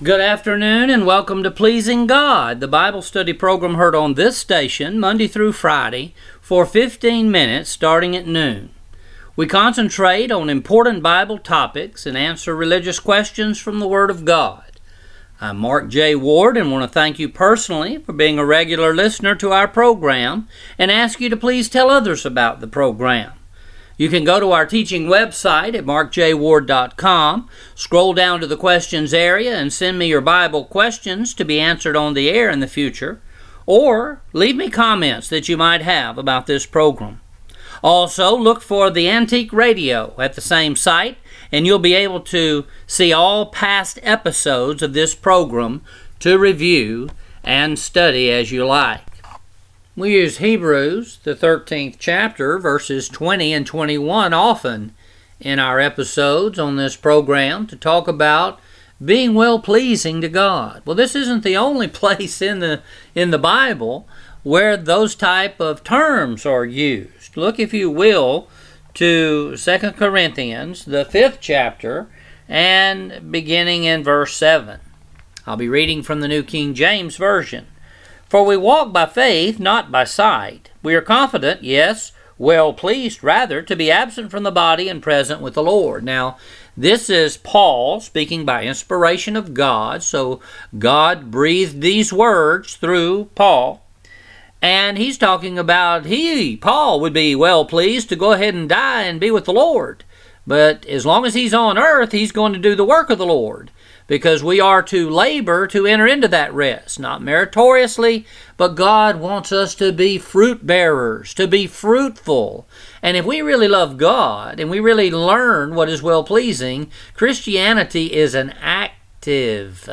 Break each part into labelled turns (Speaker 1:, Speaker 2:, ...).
Speaker 1: Good afternoon and welcome to Pleasing God, the Bible study program heard on this station Monday through Friday for 15 minutes starting at noon. We concentrate on important Bible topics and answer religious questions from the Word of God. I'm Mark J. Ward and want to thank you personally for being a regular listener to our program and ask you to please tell others about the program. You can go to our teaching website at markjward.com, scroll down to the questions area and send me your Bible questions to be answered on the air in the future, or leave me comments that you might have about this program. Also, look for the Antique Radio at the same site, and you'll be able to see all past episodes of this program to review and study as you like. We use Hebrews, the 13th chapter, verses 20 and 21 often in our episodes on this program to talk about being well-pleasing to God. Well, this isn't the only place in the Bible where those type of terms are used. Look, if you will, to 2 Corinthians, the 5th chapter, and beginning in verse 7. I'll be reading from the New King James Version. For we walk by faith, not by sight. We are confident, yes, well pleased rather, to be absent from the body and present with the Lord. Now, this is Paul speaking by inspiration of God, so God breathed these words through Paul. And he's talking about Paul, would be well pleased to go ahead and die and be with the Lord. But as long as he's on earth, he's going to do the work of the Lord, because we are to labor to enter into that rest, not meritoriously, but God wants us to be fruit bearers, to be fruitful. And if we really love God and we really learn what is well-pleasing, Christianity is an active,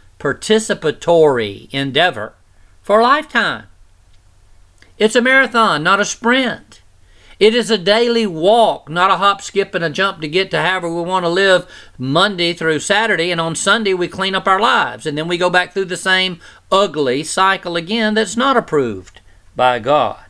Speaker 1: participatory endeavor for a lifetime. It's a marathon, not a sprint. It is a daily walk, not a hop, skip, and a jump to get to however we want to live Monday through Saturday, and on Sunday we clean up our lives, and then we go back through the same ugly cycle again that's not approved by God.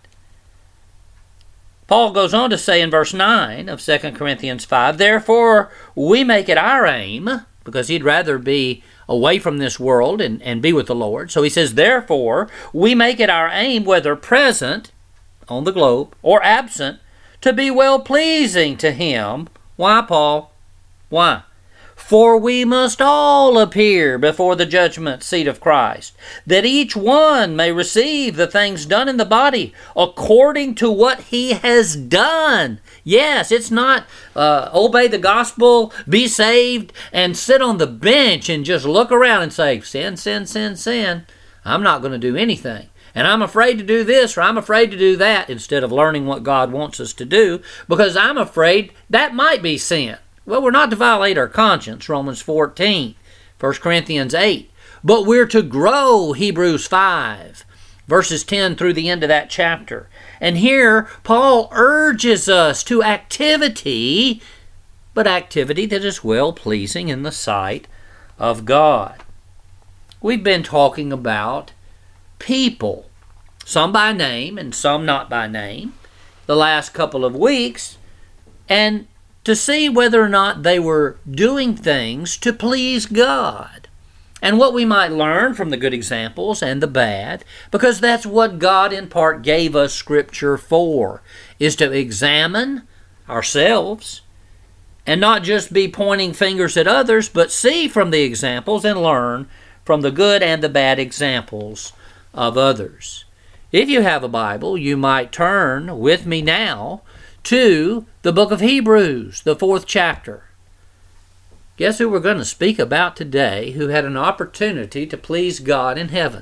Speaker 1: Paul goes on to say in verse 9 of 2 Corinthians 5, Therefore we make it our aim, because he'd rather be away from this world and be with the Lord. So he says, Therefore we make it our aim, whether present on the globe or absent, to be well-pleasing to him. Why, Paul? Why? For we must all appear before the judgment seat of Christ, that each one may receive the things done in the body according to what he has done. Yes, it's not obey the gospel, be saved, and sit on the bench and just look around and say, sin, sin, sin, sin. I'm not going to do anything. And I'm afraid to do this or I'm afraid to do that, instead of learning what God wants us to do, because I'm afraid that might be sin. Well, we're not to violate our conscience, Romans 14, 1 Corinthians 8. But we're to grow, Hebrews 5, verses 10 through the end of that chapter. And here, Paul urges us to activity, but activity that is well-pleasing in the sight of God. We've been talking about people, some by name and some not by name, the last couple of weeks, and to see whether or not they were doing things to please God, and what we might learn from the good examples and the bad, because that's what God in part gave us Scripture for, is to examine ourselves and not just be pointing fingers at others, but see from the examples and learn from the good and the bad examples of others. If you have a Bible, you might turn with me now to the book of Hebrews, the 4th chapter. Guess who we're going to speak about today who had an opportunity to please God in heaven?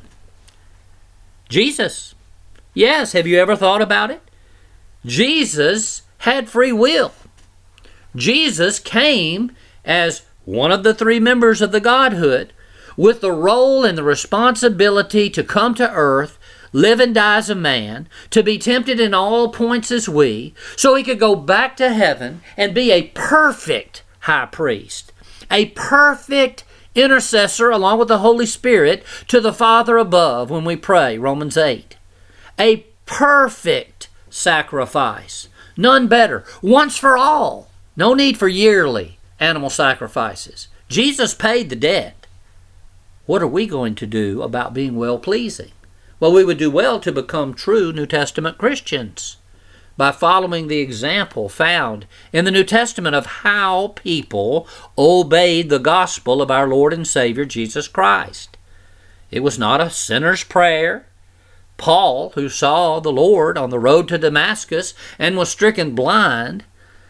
Speaker 1: Jesus. Yes, have you ever thought about it? Jesus had free will. Jesus came as one of the three members of the Godhood, with the role and the responsibility to come to earth, live and die as a man, to be tempted in all points as we, so he could go back to heaven and be a perfect high priest, a perfect intercessor along with the Holy Spirit to the Father above when we pray, Romans 8. A perfect sacrifice, none better, once for all, no need for yearly animal sacrifices. Jesus paid the debt. what are we going to do about being well-pleasing? Well, we would do well to become true New Testament Christians by following the example found in the New Testament of how people obeyed the gospel of our Lord and Savior Jesus Christ. It was not a sinner's prayer. Paul, who saw the Lord on the road to Damascus and was stricken blind,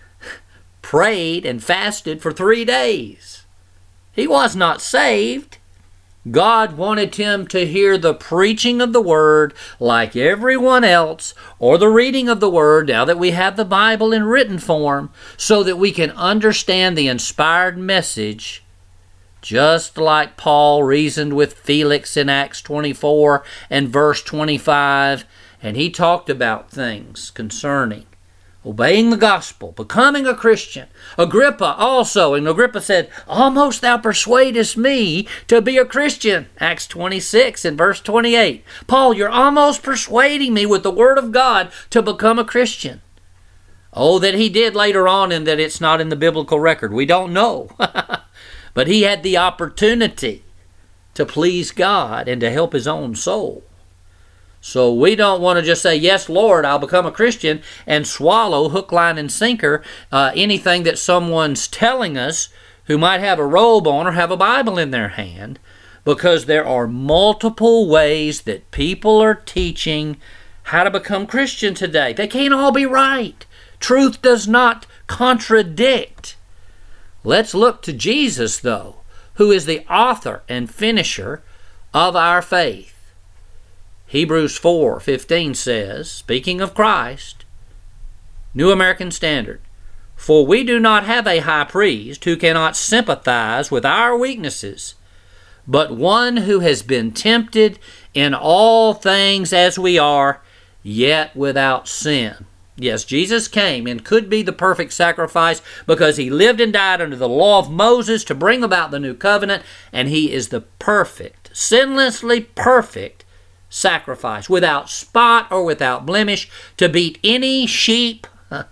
Speaker 1: prayed and fasted for 3 days. He was not saved. God wanted him to hear the preaching of the Word like everyone else, or the reading of the Word, now that we have the Bible in written form, so that we can understand the inspired message, just like Paul reasoned with Felix in Acts 24 and verse 25, and he talked about things concerning obeying the gospel, becoming a Christian. Agrippa also, and Agrippa said, almost thou persuadest me to be a Christian. Acts 26 and verse 28. Paul, you're almost persuading me with the Word of God to become a Christian. Oh, that he did later on, and that it's not in the biblical record. We don't know. But he had the opportunity to please God and to help his own soul. So we don't want to just say, yes, Lord, I'll become a Christian, and swallow hook, line, and sinker anything that someone's telling us who might have a robe on or have a Bible in their hand, because there are multiple ways that people are teaching how to become Christian today. They can't all be right. Truth does not contradict. Let's look to Jesus, though, who is the author and finisher of our faith. Hebrews 4:15 says, speaking of Christ, New American Standard, for we do not have a high priest who cannot sympathize with our weaknesses, but one who has been tempted in all things as we are, yet without sin. Yes, Jesus came and could be the perfect sacrifice because he lived and died under the law of Moses to bring about the new covenant, and he is the perfect, sinlessly perfect sacrifice, without spot or without blemish, to beat any sheep,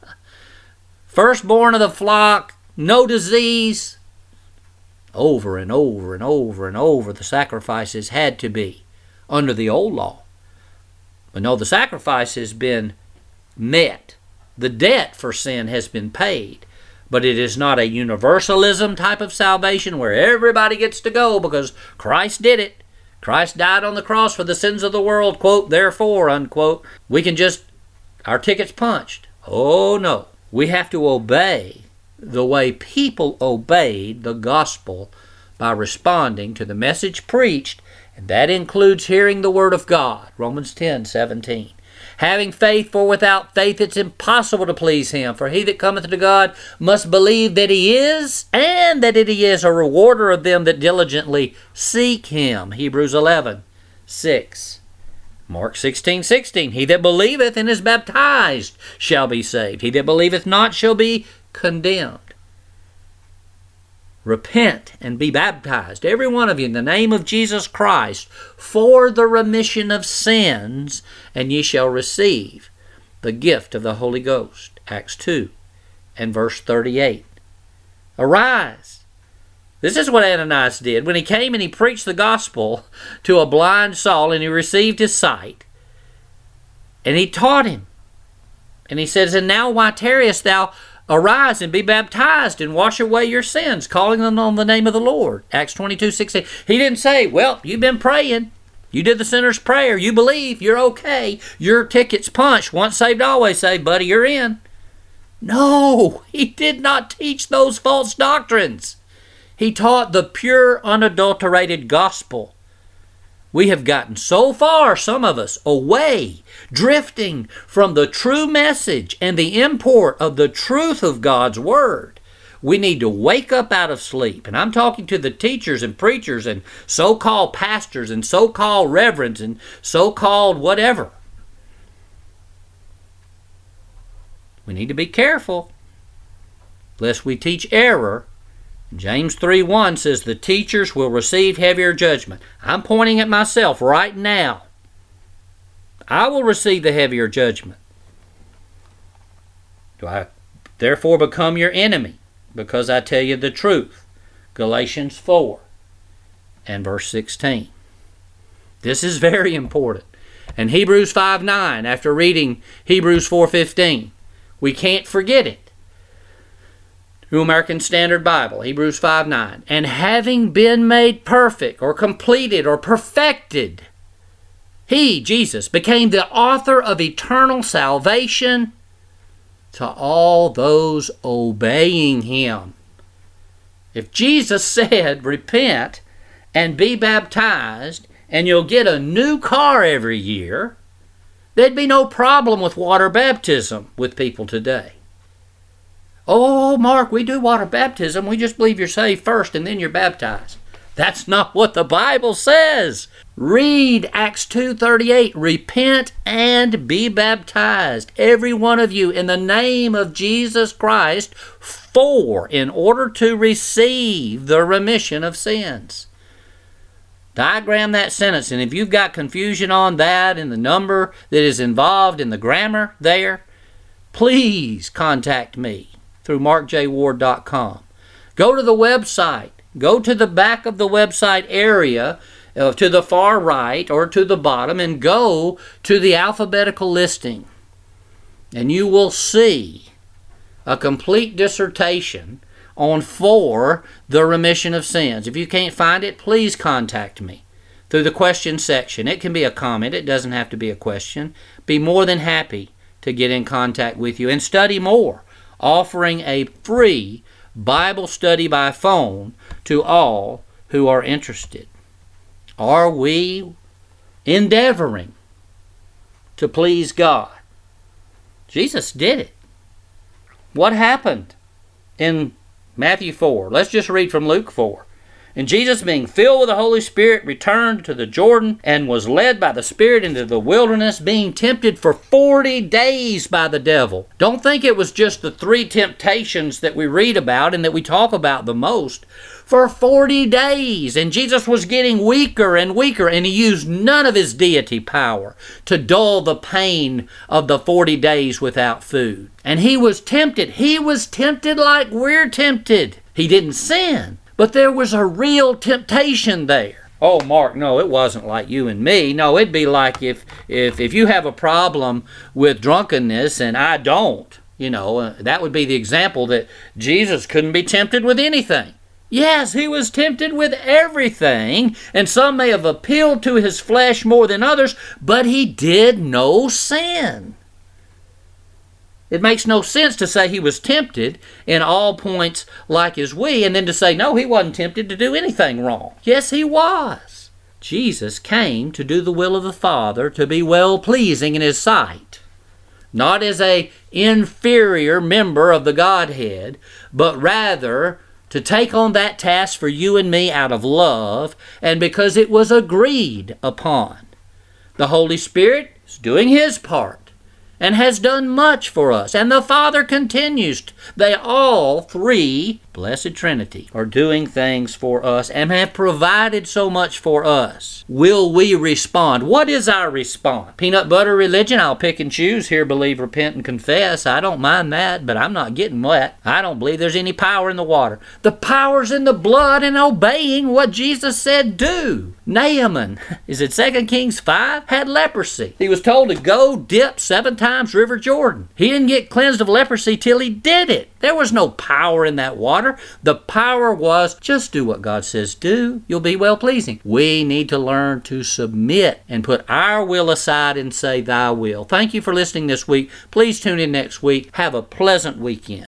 Speaker 1: firstborn of the flock, no disease. Over and over and over and over the sacrifices had to be under the old law. But no, the sacrifice has been met. The debt for sin has been paid. But it is not a universalism type of salvation where everybody gets to go because Christ did it. Christ died on the cross for the sins of the world, quote, therefore, unquote. We can just, our ticket's punched. Oh, no. We have to obey the way people obeyed the gospel by responding to the message preached, and that includes hearing the word of God, Romans 10:17. Having faith, for without faith it's impossible to please him. For he that cometh to God must believe that he is, and that he is a rewarder of them that diligently seek him. Hebrews 11:6. Mark 16:16. He that believeth and is baptized shall be saved. He that believeth not shall be condemned. Repent and be baptized, every one of you, in the name of Jesus Christ, for the remission of sins, and ye shall receive the gift of the Holy Ghost. Acts 2 and verse 38. Arise. This is what Ananias did when he came and he preached the gospel to a blind Saul, and he received his sight. And he taught him. And he says, and now why tarriest thou? Arise and be baptized and wash away your sins, calling them on the name of the Lord. Acts 22:16. He didn't say, well, you've been praying. You did the sinner's prayer. You believe. You're okay. Your ticket's punched. Once saved, always saved, buddy. You're in. No, he did not teach those false doctrines. He taught the pure, unadulterated gospel. We have gotten so far, some of us, away, drifting from the true message and the import of the truth of God's Word. We need to wake up out of sleep. And I'm talking to the teachers and preachers and so-called pastors and so-called reverends and so-called whatever. We need to be careful lest we teach error. James 3:1 says the teachers will receive heavier judgment. I'm pointing at myself right now. I will receive the heavier judgment. Do I therefore become your enemy because I tell you the truth? Galatians 4 and verse 16. This is very important. And Hebrews 5:9, after reading Hebrews 4:15, we can't forget it. New American Standard Bible, Hebrews 5:9. And having been made perfect or completed or perfected, He, Jesus, became the author of eternal salvation to all those obeying Him. If Jesus said, repent and be baptized, and you'll get a new car every year, there'd be no problem with water baptism with people today. Oh, Mark, we do water baptism. We just believe you're saved first and then you're baptized. That's not what the Bible says. Read Acts 2:38. Repent and be baptized, every one of you, in the name of Jesus Christ, in order to receive the remission of sins. Diagram that sentence, and if you've got confusion on that and the number that is involved in the grammar there, please contact me through markjward.com. Go to the website. Go to the back of the website area, to the far right or to the bottom, and go to the alphabetical listing. And you will see a complete dissertation on the remission of sins. If you can't find it, please contact me through the question section. It can be a comment. It doesn't have to be a question. Be more than happy to get in contact with you and study more, offering a free Bible study by phone to all who are interested. Are we endeavoring to please God? Jesus did it. What happened in Matthew 4? Let's just read from Luke 4. And Jesus, being filled with the Holy Spirit, returned to the Jordan and was led by the Spirit into the wilderness, being tempted for 40 days by the devil. Don't think it was just the 3 temptations that we read about and that we talk about the most. For 40 days. And Jesus was getting weaker and weaker, and He used none of His deity power to dull the pain of the 40 days without food. And He was tempted. He was tempted like we're tempted. He didn't sin. But there was a real temptation there. Oh, Mark, no, it wasn't like you and me. No, it'd be like if you have a problem with drunkenness and I don't, that would be the example that Jesus couldn't be tempted with anything. Yes, He was tempted with everything, and some may have appealed to His flesh more than others, but He did no sin. It makes no sense to say He was tempted in all points like as we, and then to say, no, He wasn't tempted to do anything wrong. Yes, He was. Jesus came to do the will of the Father, to be well-pleasing in His sight. Not as an inferior member of the Godhead, but rather to take on that task for you and me out of love, and because it was agreed upon. The Holy Spirit is doing His part and has done much for us. And the Father continues. They all three, Blessed Trinity, are doing things for us and have provided so much for us. Will we respond? What is our response? Peanut butter religion? I'll pick and choose. Hear, believe, repent, and confess. I don't mind that, but I'm not getting wet. I don't believe there's any power in the water. The power's in the blood and obeying what Jesus said do. Naaman, is it 2 Kings 5? Had leprosy. He was told to go dip 7 times River Jordan. He didn't get cleansed of leprosy till he did it. There was no power in that water. The power was just do what God says do. You'll be well pleasing. We need to learn to submit and put our will aside and say thy will. Thank you for listening this week. Please tune in next week. Have a pleasant weekend.